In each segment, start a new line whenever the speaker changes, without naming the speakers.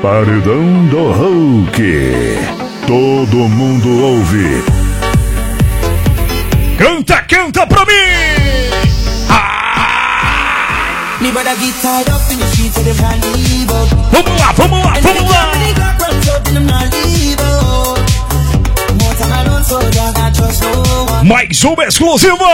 Paredão do Hulk. Todo mundo ouve.
Canta, canta pra mim! Vamos lá, vamos lá, vamos lá! Mais uma exclusiva!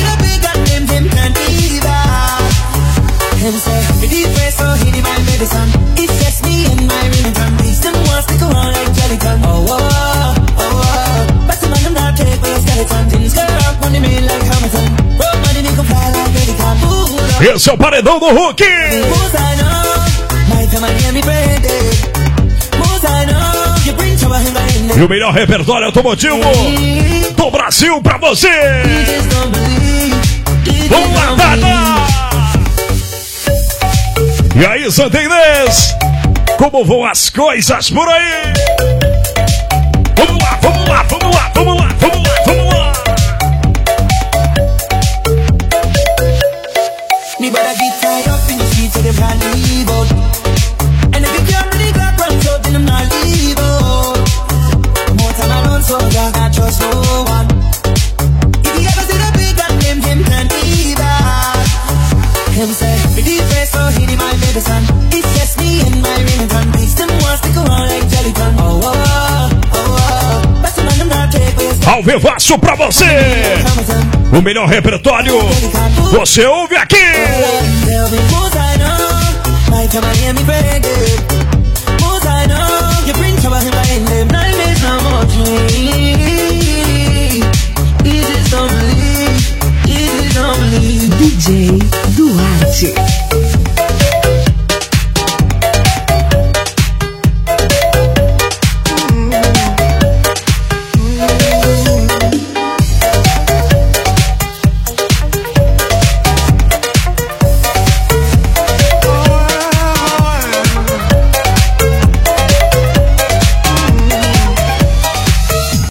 Esse é o Paredão do Hulk! E o melhor repertório automotivo do Brasil pra você! Vamos lá, Dada! E aí, Santa Inês? Como vão as coisas por aí? Vamos lá, vamos lá, vamos lá, vamos lá, vamos lá, vamos lá! Ao vivaço pra você! O melhor repertório você ouve aqui!